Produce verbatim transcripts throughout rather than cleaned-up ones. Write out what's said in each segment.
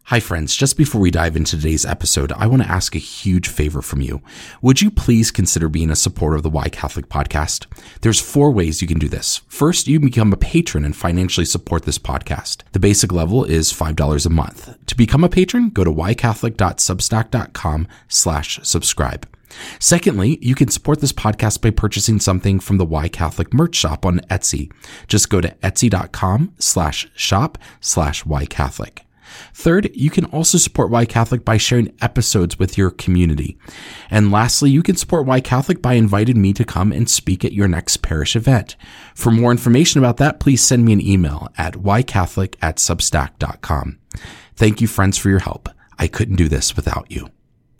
Hi friends, just before we dive into today's episode, I want to ask a huge favor from you. Would you please consider being a supporter of the Why Catholic podcast? There's four ways you can do this. First, you can become a patron and financially support this podcast. The basic level is five dollars a month. To become a patron, go to whycatholic.substack.com slash subscribe. Secondly, you can support this podcast by purchasing something from the Why Catholic merch shop on Etsy. Just go to etsy.com slash shop slash Why Catholic. Third, you can also support Why Catholic by sharing episodes with your community. And lastly, you can support Why Catholic by inviting me to come and speak at your next parish event. For more information about that, please send me an email at whycatholic at substack dot com. Thank you, friends, for your help. I couldn't do this without you.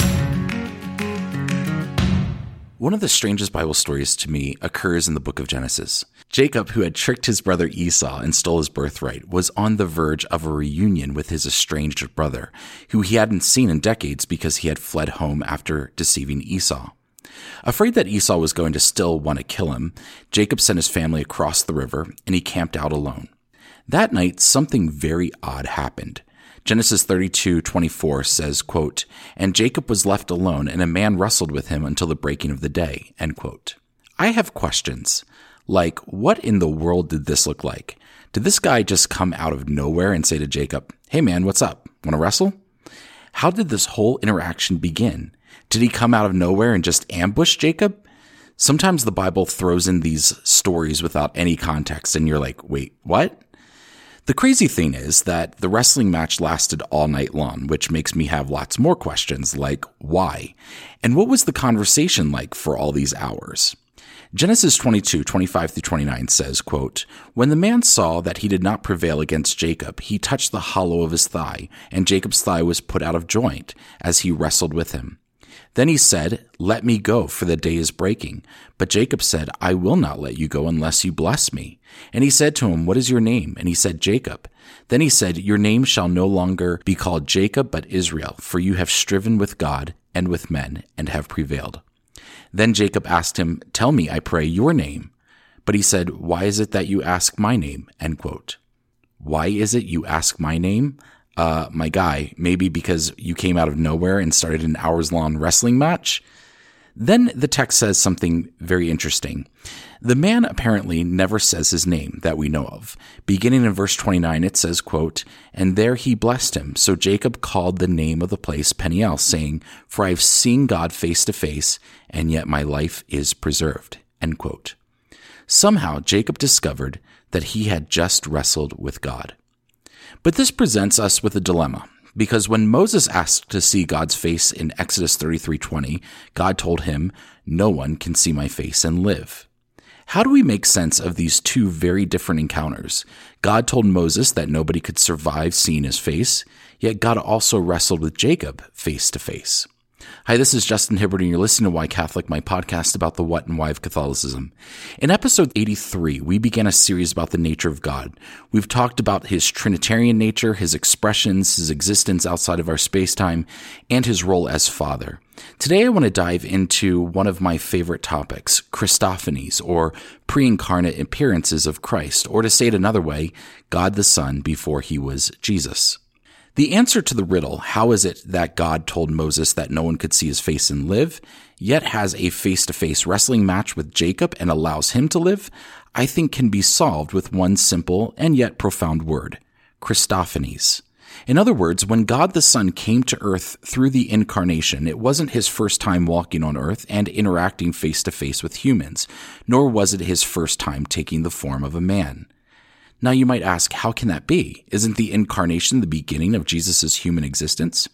One of the strangest Bible stories to me occurs in the book of Genesis. Jacob, who had tricked his brother Esau and stole his birthright, was on the verge of a reunion with his estranged brother, who he hadn't seen in decades because he had fled home after deceiving Esau. Afraid that Esau was going to still want to kill him, Jacob sent his family across the river, and he camped out alone. That night, something very odd happened. Genesis thirty-two twenty-four says, quote, "And Jacob was left alone, and a man wrestled with him until the breaking of the day," end quote. I have questions. Like, what in the world did this look like? Did this guy just come out of nowhere and say to Jacob, "Hey man, what's up? Want to wrestle?" How did this whole interaction begin? Did he come out of nowhere and just ambush Jacob? Sometimes the Bible throws in these stories without any context, and you're like, wait, what? The crazy thing is that the wrestling match lasted all night long, which makes me have lots more questions like why? And what was the conversation like for all these hours? Genesis twenty-two twenty-five through twenty-nine says, quote, "When the man saw that he did not prevail against Jacob, he touched the hollow of his thigh, and Jacob's thigh was put out of joint as he wrestled with him. Then he said, 'Let me go, for the day is breaking.' But Jacob said, 'I will not let you go unless you bless me.' And he said to him, 'What is your name?' And he said, 'Jacob.' Then he said, 'Your name shall no longer be called Jacob, but Israel, for you have striven with God and with men and have prevailed.' Then Jacob asked him, 'Tell me, I pray, your name.' But he said, 'Why is it that you ask my name?'" End quote. Why is it you ask my name? Uh, my guy, maybe because you came out of nowhere and started an hours-long wrestling match? Then the text says something very interesting. The man apparently never says his name that we know of. Beginning in verse twenty-nine, it says, quote, "And there he blessed him. So Jacob called the name of the place Peniel, saying, 'For I have seen God face to face, and yet my life is preserved.'" End quote. Somehow Jacob discovered that he had just wrestled with God. But this presents us with a dilemma, because when Moses asked to see God's face in Exodus thirty-three twenty, God told him, "No one can see my face and live." How do we make sense of these two very different encounters? God told Moses that nobody could survive seeing his face, yet God also wrestled with Jacob face to face. Hi, this is Justin Hibbert, and you're listening to Why Catholic, my podcast about the what and why of Catholicism. In episode eighty-three, we began a series about the nature of God. We've talked about his Trinitarian nature, his expressions, his existence outside of our space-time, and his role as Father. Today, I want to dive into one of my favorite topics, Christophanies, or pre-incarnate appearances of Christ, or to say it another way, God the Son before he was Jesus. The answer to the riddle, how is it that God told Moses that no one could see his face and live, yet has a face-to-face wrestling match with Jacob and allows him to live, I think can be solved with one simple and yet profound word, Christophanies. In other words, when God the Son came to earth through the incarnation, it wasn't his first time walking on earth and interacting face-to-face with humans, nor was it his first time taking the form of a man. Now you might ask, how can that be? Isn't the incarnation the beginning of Jesus' human existence?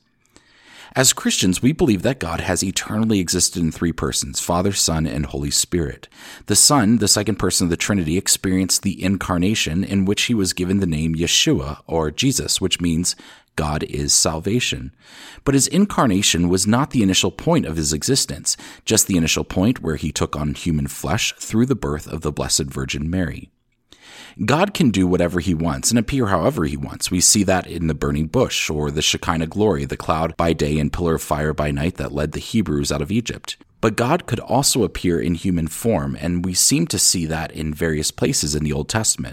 As Christians, we believe that God has eternally existed in three persons, Father, Son, and Holy Spirit. The Son, the second person of the Trinity, experienced the incarnation in which he was given the name Yeshua, or Jesus, which means God is salvation. But his incarnation was not the initial point of his existence, just the initial point where he took on human flesh through the birth of the Blessed Virgin Mary. God can do whatever he wants and appear however he wants. We see that in the burning bush or the Shekinah glory, the cloud by day and pillar of fire by night that led the Hebrews out of Egypt. But God could also appear in human form, and we seem to see that in various places in the Old Testament.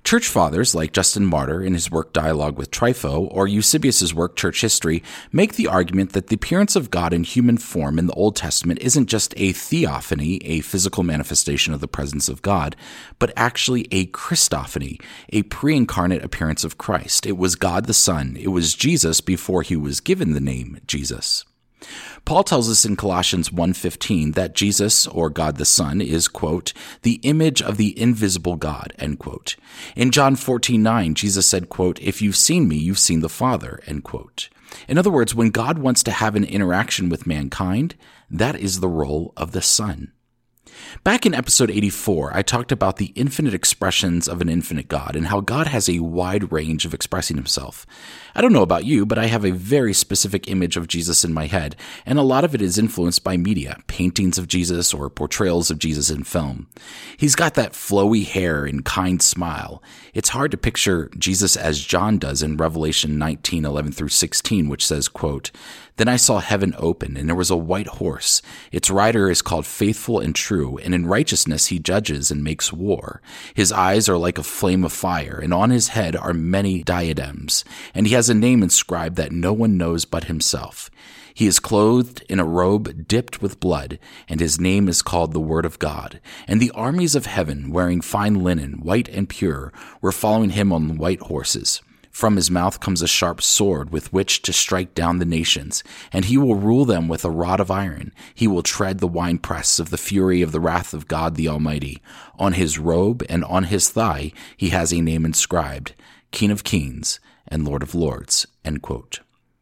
Church fathers like Justin Martyr in his work Dialogue with Trypho, or Eusebius's work Church History, make the argument that the appearance of God in human form in the Old Testament isn't just a theophany, a physical manifestation of the presence of God, but actually a Christophany, a pre-incarnate appearance of Christ. It was God the Son. It was Jesus before he was given the name Jesus. Paul tells us in Colossians one fifteen that Jesus, or God the Son, is, quote, the image of the invisible God, end quote. In John fourteen nine, Jesus said, quote, if you've seen me, you've seen the Father, end quote. In other words, when God wants to have an interaction with mankind, that is the role of the Son. Back in episode eighty-four, I talked about the infinite expressions of an infinite God and how God has a wide range of expressing himself. I don't know about you, but I have a very specific image of Jesus in my head, and a lot of it is influenced by media, paintings of Jesus or portrayals of Jesus in film. He's got that flowy hair and kind smile. It's hard to picture Jesus as John does in Revelation nineteen eleven through sixteen, which says, quote, then I saw heaven open, and there was a white horse. Its rider is called Faithful and True, and in righteousness he judges and makes war. His eyes are like a flame of fire, and on his head are many diadems, and he has a name inscribed that no one knows but himself. He is clothed in a robe dipped with blood, and his name is called the Word of God. And the armies of heaven, wearing fine linen, white and pure, were following him on white horses. From his mouth comes a sharp sword with which to strike down the nations, and he will rule them with a rod of iron. He will tread the winepress of the fury of the wrath of God the Almighty. On his robe and on his thigh he has a name inscribed, King of Kings and Lord of Lords, end quote.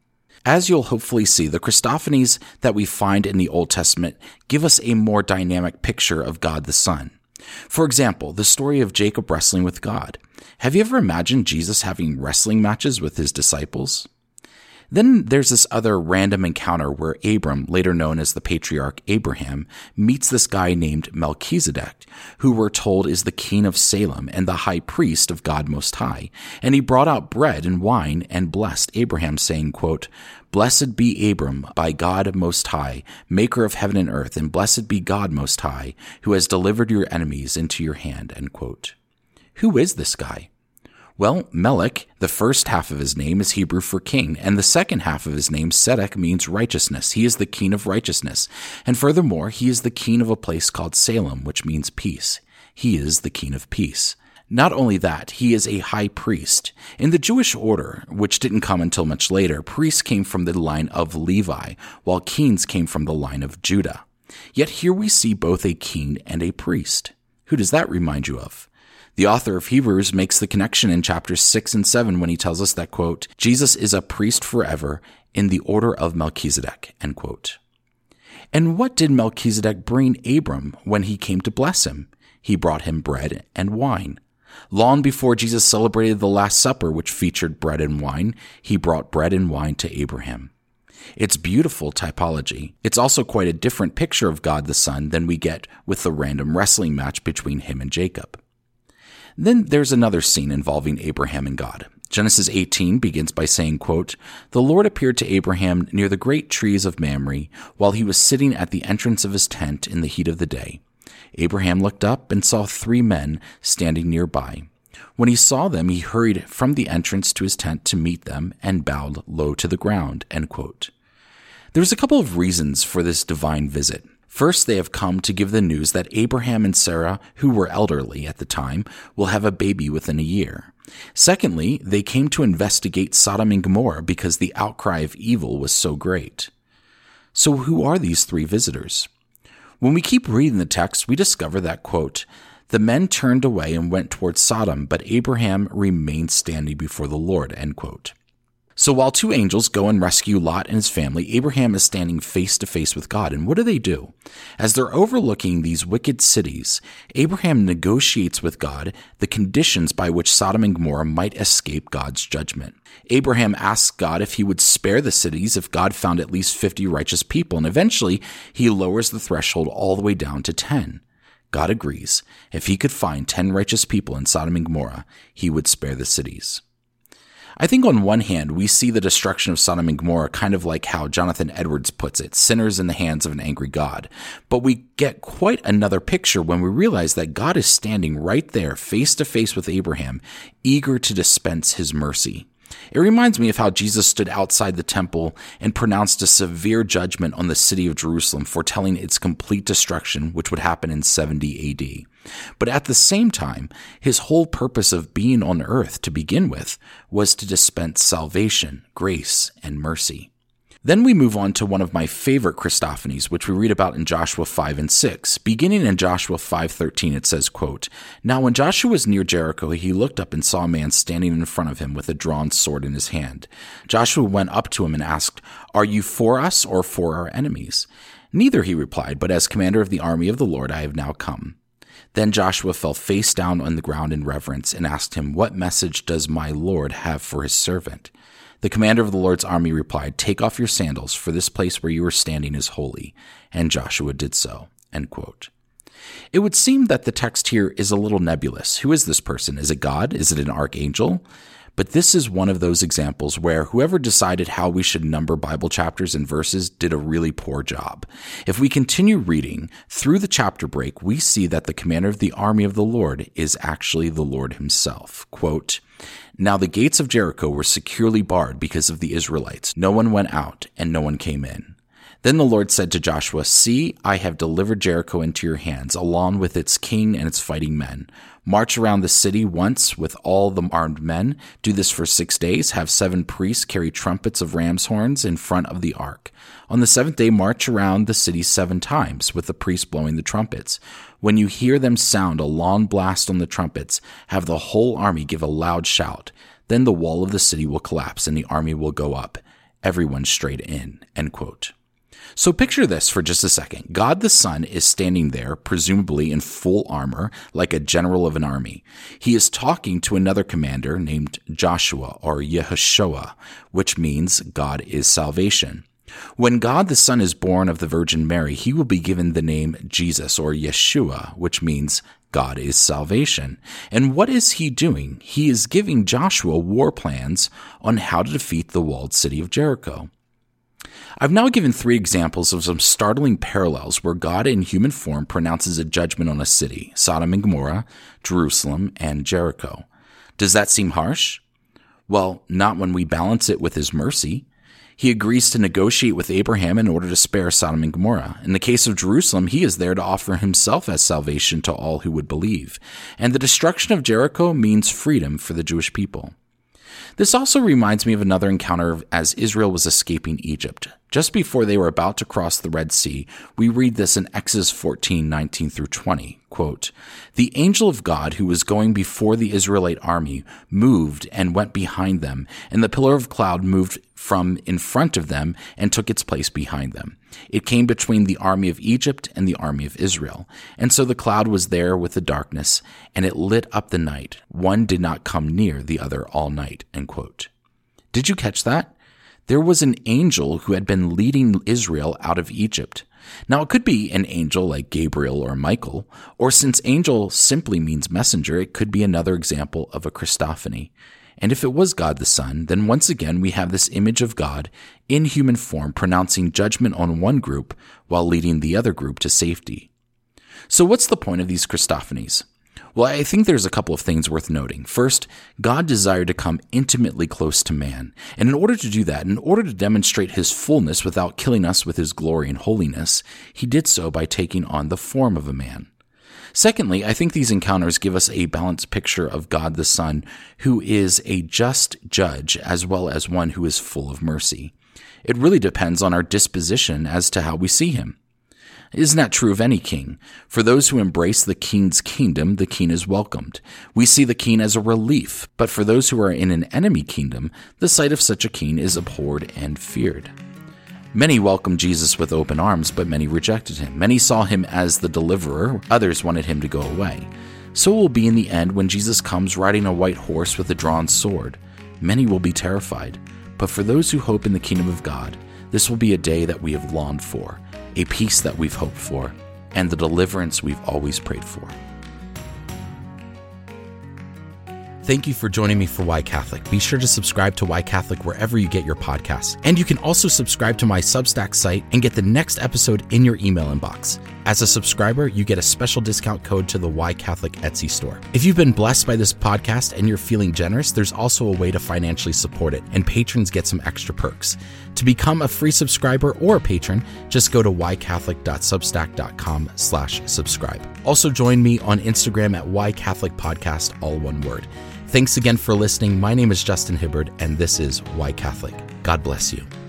As you'll hopefully see, the Christophanies that we find in the Old Testament give us a more dynamic picture of God the Son. For example, the story of Jacob wrestling with God. Have you ever imagined Jesus having wrestling matches with his disciples? Then there's this other random encounter where Abram, later known as the patriarch Abraham, meets this guy named Melchizedek, who we're told is the king of Salem and the high priest of God Most High. And he brought out bread and wine and blessed Abraham, saying, quote, blessed be Abram by God Most High, maker of heaven and earth, and blessed be God Most High, who has delivered your enemies into your hand, end quote. Who is this guy? Well, Melech, the first half of his name, is Hebrew for king, and the second half of his name, Sedek, means righteousness. He is the king of righteousness. And furthermore, he is the king of a place called Salem, which means peace. He is the king of peace. Not only that, he is a high priest. In the Jewish order, which didn't come until much later, priests came from the line of Levi, while kings came from the line of Judah. Yet here we see both a king and a priest. Who does that remind you of? The author of Hebrews makes the connection in chapters six and seven when he tells us that, quote, Jesus is a priest forever in the order of Melchizedek, end quote. And what did Melchizedek bring Abram when he came to bless him? He brought him bread and wine. Long before Jesus celebrated the Last Supper, which featured bread and wine, he brought bread and wine to Abraham. It's beautiful typology. It's also quite a different picture of God the Son than we get with the random wrestling match between him and Jacob. Then there's another scene involving Abraham and God. Genesis eighteen begins by saying, quote, the Lord appeared to Abraham near the great trees of Mamre while he was sitting at the entrance of his tent in the heat of the day. Abraham looked up and saw three men standing nearby. When he saw them, he hurried from the entrance to his tent to meet them and bowed low to the ground, end quote. There's a couple of reasons for this divine visit. First, they have come to give the news that Abraham and Sarah, who were elderly at the time, will have a baby within a year. Secondly, they came to investigate Sodom and Gomorrah because the outcry of evil was so great. So who are these three visitors? When we keep reading the text, we discover that, quote, the men turned away and went towards Sodom, but Abraham remained standing before the Lord, end quote. So while two angels go and rescue Lot and his family, Abraham is standing face to face with God. And what do they do? As they're overlooking these wicked cities, Abraham negotiates with God the conditions by which Sodom and Gomorrah might escape God's judgment. Abraham asks God if he would spare the cities if God found at least fifty righteous people, and eventually he lowers the threshold all the way down to ten. God agrees. If he could find ten righteous people in Sodom and Gomorrah, he would spare the cities. I think on one hand, we see the destruction of Sodom and Gomorrah kind of like how Jonathan Edwards puts it, sinners in the hands of an angry God. But we get quite another picture when we realize that God is standing right there, face to face with Abraham, eager to dispense his mercy. It reminds me of how Jesus stood outside the temple and pronounced a severe judgment on the city of Jerusalem, foretelling its complete destruction, which would happen in seventy A D. But at the same time, his whole purpose of being on earth to begin with was to dispense salvation, grace, and mercy. Then we move on to one of my favorite Christophanies, which we read about in Joshua five and six. Beginning in Joshua five thirteen, it says, quote, "Now when Joshua was near Jericho, he looked up and saw a man standing in front of him with a drawn sword in his hand. Joshua went up to him and asked, 'Are you for us or for our enemies?' 'Neither,' he replied, 'but as commander of the army of the Lord I have now come.' Then Joshua fell face down on the ground in reverence and asked him, 'What message does my Lord have for his servant?' The commander of the Lord's army replied, 'Take off your sandals, for this place where you are standing is holy.' And Joshua did so." End quote. It would seem that the text here is a little nebulous. Who is this person? Is it God? Is it an archangel? But this is one of those examples where whoever decided how we should number Bible chapters and verses did a really poor job. If we continue reading through the chapter break, we see that the commander of the army of the Lord is actually the Lord himself. Quote, "Now the gates of Jericho were securely barred because of the Israelites. No one went out and no one came in. Then the Lord said to Joshua, 'See, I have delivered Jericho into your hands, along with its king and its fighting men. March around the city once with all the armed men. Do this for six days. Have seven priests carry trumpets of ram's horns in front of the ark. On the seventh day, march around the city seven times with the priests blowing the trumpets. When you hear them sound a long blast on the trumpets, have the whole army give a loud shout. Then the wall of the city will collapse and the army will go up, everyone straight in." End quote. So picture this for just a second. God the Son is standing there, presumably in full armor, like a general of an army. He is talking to another commander named Joshua or Yehoshua, which means God is salvation. When God the Son is born of the Virgin Mary, he will be given the name Jesus or Yeshua, which means God is salvation. And what is he doing? He is giving Joshua war plans on how to defeat the walled city of Jericho. I've now given three examples of some startling parallels where God in human form pronounces a judgment on a city, Sodom and Gomorrah, Jerusalem, and Jericho. Does that seem harsh? Well, not when we balance it with his mercy. He agrees to negotiate with Abraham in order to spare Sodom and Gomorrah. In the case of Jerusalem, he is there to offer himself as salvation to all who would believe. And the destruction of Jericho means freedom for the Jewish people. This also reminds me of another encounter as Israel was escaping Egypt. Just before they were about to cross the Red Sea, we read this in Exodus fourteen, nineteen through twenty. Quote, "The angel of God who was going before the Israelite army moved and went behind them, and the pillar of cloud moved from in front of them and took its place behind them. It came between the army of Egypt and the army of Israel. And so the cloud was there with the darkness, and it lit up the night. One did not come near the other all night." End quote. Did you catch that? There was an angel who had been leading Israel out of Egypt. Now, it could be an angel like Gabriel or Michael, or since angel simply means messenger, it could be another example of a Christophany. And if it was God the Son, then once again we have this image of God in human form pronouncing judgment on one group while leading the other group to safety. So what's the point of these Christophanies? Well, I think there's a couple of things worth noting. First, God desired to come intimately close to man. And in order to do that, in order to demonstrate his fullness without killing us with his glory and holiness, he did so by taking on the form of a man. Secondly, I think these encounters give us a balanced picture of God the Son, who is a just judge as well as one who is full of mercy. It really depends on our disposition as to how we see him. Isn't that true of any king? For those who embrace the king's kingdom, the king is welcomed. We see the king as a relief, but for those who are in an enemy kingdom, the sight of such a king is abhorred and feared. Many welcomed Jesus with open arms, but many rejected him. Many saw him as the deliverer, others wanted him to go away. So it will be in the end when Jesus comes riding a white horse with a drawn sword. Many will be terrified, but for those who hope in the kingdom of God, this will be a day that we have longed for, a peace that we've hoped for, and the deliverance we've always prayed for. Thank you for joining me for Why Catholic. Be sure to subscribe to Why Catholic wherever you get your podcasts. And you can also subscribe to my Substack site and get the next episode in your email inbox. As a subscriber, you get a special discount code to the Why Catholic Etsy store. If you've been blessed by this podcast and you're feeling generous, there's also a way to financially support it, and patrons get some extra perks. To become a free subscriber or a patron, just go to whycatholic.substack.com slash subscribe. Also join me on Instagram at Why Catholic Podcast, all one word. Thanks again for listening. My name is Justin Hibbard, and this is Why Catholic. God bless you.